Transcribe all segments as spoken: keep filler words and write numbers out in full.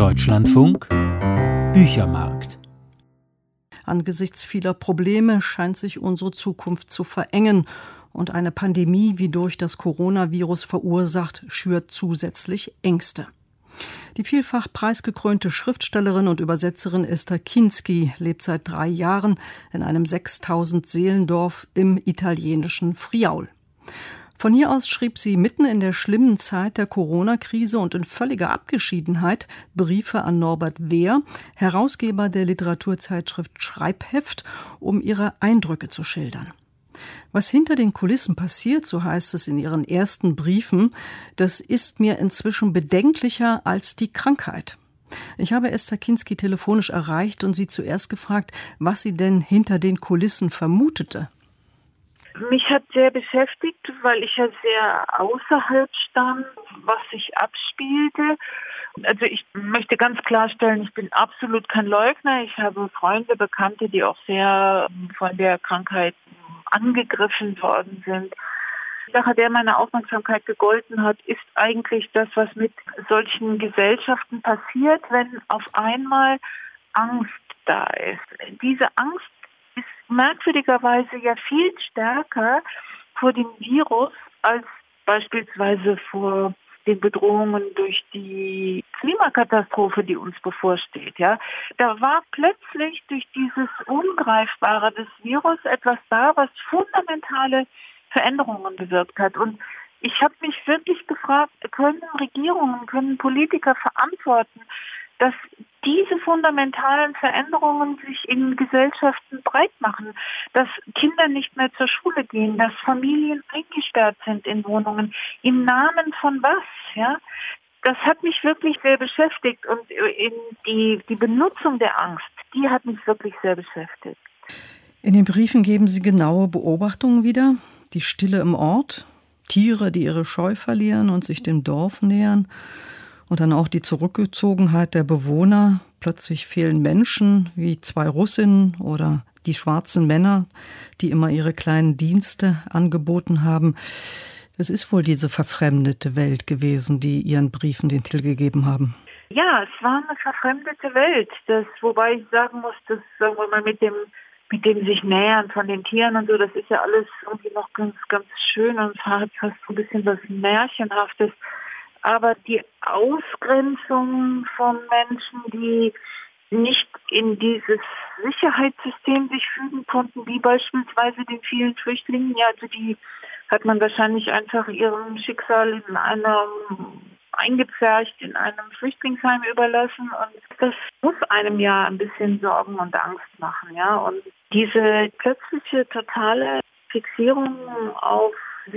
Deutschlandfunk Büchermarkt. Angesichts vieler Probleme scheint sich unsere Zukunft zu verengen. Und eine Pandemie, wie durch das Coronavirus verursacht, schürt zusätzlich Ängste. Die vielfach preisgekrönte Schriftstellerin und Übersetzerin Esther Kinsky lebt seit drei Jahren in einem sechstausend Seelendorf im italienischen Friaul. Von hier aus schrieb sie mitten in der schlimmen Zeit der Corona-Krise und in völliger Abgeschiedenheit Briefe an Norbert Wehr, Herausgeber der Literaturzeitschrift Schreibheft, um ihre Eindrücke zu schildern. Was hinter den Kulissen passiert, so heißt es in ihren ersten Briefen, das ist mir inzwischen bedenklicher als die Krankheit. Ich habe Esther Kinsky telefonisch erreicht und sie zuerst gefragt, was sie denn hinter den Kulissen vermutete. Mich hat sehr beschäftigt, weil ich ja sehr außerhalb stand, was sich abspielte. Also ich möchte ganz klarstellen, ich bin absolut kein Leugner. Ich habe Freunde, Bekannte, die auch sehr von der Krankheit angegriffen worden sind. Die Sache, der meine Aufmerksamkeit gegolten hat, ist eigentlich das, was mit solchen Gesellschaften passiert, wenn auf einmal Angst da ist. Diese Angst ist merkwürdigerweise ja viel stärker vor dem Virus als beispielsweise vor den Bedrohungen durch die Klimakatastrophe, die uns bevorsteht. Ja, da war plötzlich durch dieses Ungreifbare des Virus etwas da, was fundamentale Veränderungen bewirkt hat. Und ich habe mich wirklich gefragt, können Regierungen, können Politiker verantworten, dass diese fundamentalen Veränderungen sich in Gesellschaften breit machen, dass Kinder nicht mehr zur Schule gehen, dass Familien eingesperrt sind in Wohnungen. Im Namen von was? Ja, das hat mich wirklich sehr beschäftigt und in die, die Benutzung der Angst, die hat mich wirklich sehr beschäftigt. In den Briefen geben Sie genaue Beobachtungen wieder. Die Stille im Ort, Tiere, die ihre Scheu verlieren und sich dem Dorf nähern. Und dann auch die Zurückgezogenheit der Bewohner. Plötzlich fehlen Menschen wie zwei Russinnen oder die schwarzen Männer, die immer ihre kleinen Dienste angeboten haben. Es ist wohl diese verfremdete Welt gewesen, die Ihren Briefen den Titel gegeben haben. Ja, es war eine verfremdete Welt. Das, wobei ich sagen muss, dass, sagen wir mal, mit dem, mit dem sich nähern von den Tieren und so, das ist ja alles irgendwie noch ganz, ganz schön und hat fast so ein bisschen was Märchenhaftes. Aber die Ausgrenzung von Menschen, die nicht in dieses Sicherheitssystem sich fügen konnten, wie beispielsweise den vielen Flüchtlingen, ja, also die hat man wahrscheinlich einfach ihrem Schicksal in einem eingepfercht, in einem Flüchtlingsheim überlassen. Und das muss einem ja ein bisschen Sorgen und Angst machen, ja. Und diese plötzliche totale Fixierung auf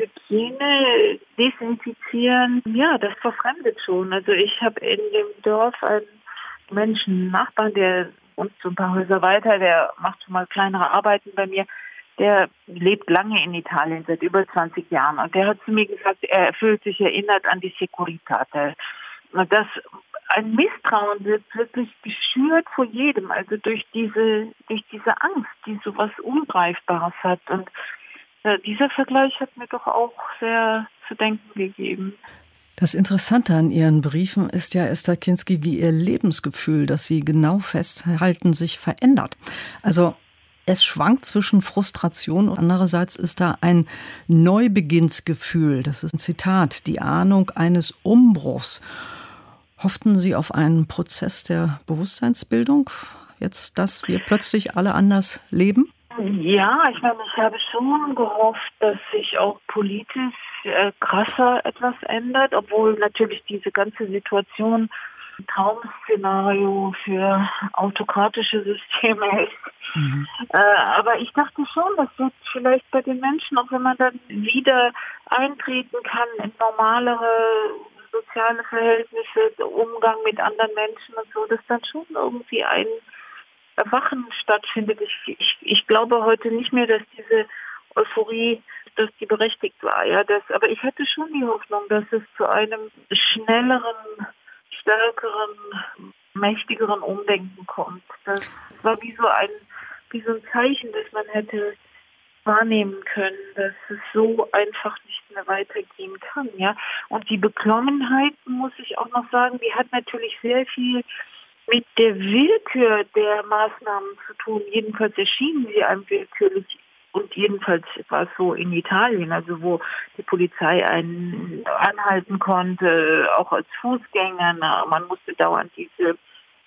Hygiene, Desinfizieren, ja, das verfremdet schon. Also ich habe in dem Dorf einen Menschen, einen Nachbarn, der wohnt so ein paar Häuser weiter, der macht schon mal kleinere Arbeiten bei mir, der lebt lange in Italien, seit über zwanzig Jahren. Und der hat zu mir gesagt, er fühlt sich erinnert an die Securitate. Und das, ein Misstrauen wird wirklich geschürt vor jedem, also durch diese, durch diese Angst, die so was Ungreifbares hat. Und ja, dieser Vergleich hat mir doch auch sehr zu denken gegeben. Das Interessante an Ihren Briefen ist ja, Esther Kinsky, wie Ihr Lebensgefühl, das Sie genau festhalten, sich verändert. Also es schwankt zwischen Frustration und andererseits ist da ein Neubeginnsgefühl. Das ist ein Zitat, die Ahnung eines Umbruchs. Hofften Sie auf einen Prozess der Bewusstseinsbildung, jetzt, dass wir plötzlich alle anders leben? Ja, ich meine, ich habe schon gehofft, dass sich auch politisch äh, krasser etwas ändert, obwohl natürlich diese ganze Situation ein Traum-Szenario für autokratische Systeme ist. Mhm. Äh, aber ich dachte schon, dass jetzt vielleicht bei den Menschen, auch wenn man dann wieder eintreten kann in normalere soziale Verhältnisse, Umgang mit anderen Menschen und so, dass dann schon irgendwie ein Erwachen stattfindet. Ich, ich, ich glaube heute nicht mehr, dass diese Euphorie, dass die berechtigt war. Ja, das, aber ich hatte schon die Hoffnung, dass es zu einem schnelleren, stärkeren, mächtigeren Umdenken kommt. Das war wie so ein, wie so ein Zeichen, dass man hätte wahrnehmen können, dass es so einfach nicht mehr weitergehen kann, ja. Und die Beklommenheit, muss ich auch noch sagen, die hat natürlich sehr viel mit der Willkür der Maßnahmen zu tun. Jedenfalls erschienen sie einem willkürlich. Und jedenfalls war es so in Italien, also wo die Polizei einen anhalten konnte, auch als Fußgänger. Na, man musste dauernd diese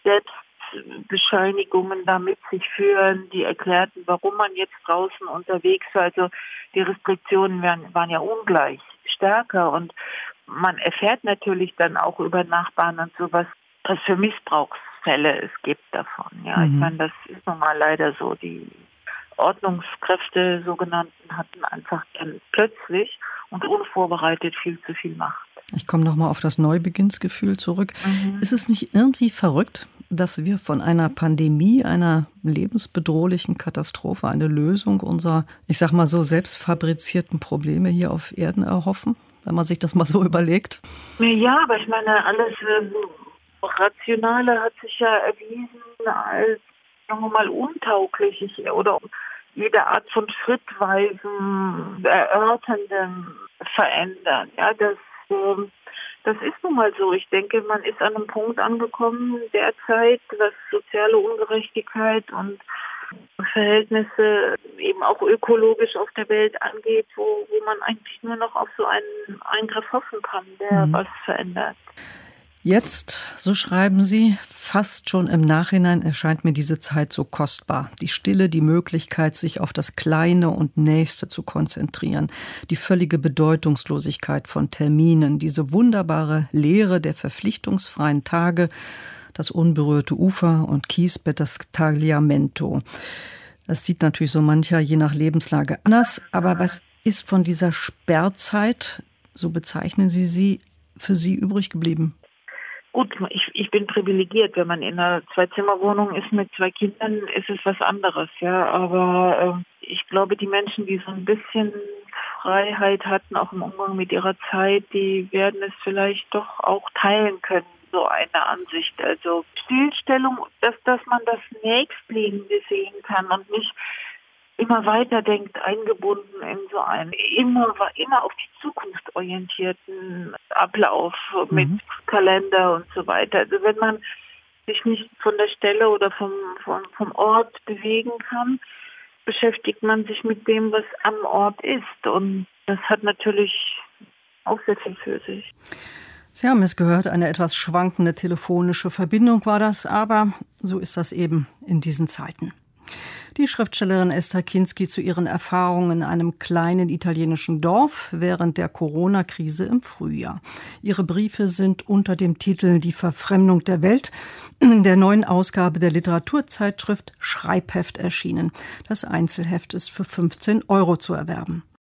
Selbstbescheinigungen da mit sich führen, die erklärten, warum man jetzt draußen unterwegs war. Also die Restriktionen waren, waren ja ungleich stärker. Und man erfährt natürlich dann auch über Nachbarn und sowas, was für Missbrauchsfälle es gibt davon. Ja, mhm. Ich meine, das ist nun mal leider so. Die Ordnungskräfte, sogenannten, hatten einfach dann plötzlich und unvorbereitet viel zu viel Macht. Ich komme nochmal auf das Neubeginnsgefühl zurück. Mhm. Ist es nicht irgendwie verrückt, dass wir von einer Pandemie, einer lebensbedrohlichen Katastrophe, eine Lösung unserer, ich sag mal so, selbstfabrizierten Probleme hier auf Erden erhoffen, wenn man sich das mal so überlegt? Ja, aber ich meine, alles äh, Rationale hat sich ja erwiesen als, sagen wir mal, untauglich ich, oder jede Art von schrittweisen, erörterndem Verändern. Ja, das, ähm, das ist nun mal so. Ich denke, man ist an einem Punkt angekommen derzeit, was soziale Ungerechtigkeit und Verhältnisse eben auch ökologisch auf der Welt angeht, wo, wo man eigentlich nur noch auf so einen Eingriff hoffen kann, der mhm. was verändert. Jetzt, so schreiben Sie, fast schon im Nachhinein erscheint mir diese Zeit so kostbar. Die Stille, die Möglichkeit, sich auf das Kleine und Nächste zu konzentrieren, die völlige Bedeutungslosigkeit von Terminen, diese wunderbare Leere der verpflichtungsfreien Tage, das unberührte Ufer und Kiesbett, das Tagliamento. Das sieht natürlich so mancher je nach Lebenslage anders. Aber was ist von dieser Sperrzeit, so bezeichnen Sie sie, für Sie übrig geblieben? Gut, ich, ich bin privilegiert. Wenn man in einer Zwei-Zimmer-Wohnung ist mit zwei Kindern, ist es was anderes, ja. Aber äh, ich glaube, die Menschen, die so ein bisschen Freiheit hatten, auch im Umgang mit ihrer Zeit, die werden es vielleicht doch auch teilen können, so eine Ansicht. Also Stillstellung, dass, dass man das Nächstliegende sehen kann und nicht immer weiter denkt, eingebunden in so einen immer, immer auf die Zukunft orientierten Ablauf mit mhm. Kalender und so weiter. Also wenn man sich nicht von der Stelle oder vom, vom, vom Ort bewegen kann, beschäftigt man sich mit dem, was am Ort ist. Und das hat natürlich auch sehr viel für sich. Sie haben es gehört, eine etwas schwankende telefonische Verbindung war das, aber so ist das eben in diesen Zeiten. Die Schriftstellerin Esther Kinsky zu ihren Erfahrungen in einem kleinen italienischen Dorf während der Corona-Krise im Frühjahr. Ihre Briefe sind unter dem Titel »Die Verfremdung der Welt« in der neuen Ausgabe der Literaturzeitschrift Schreibheft erschienen. Das Einzelheft ist für fünfzehn Euro zu erwerben.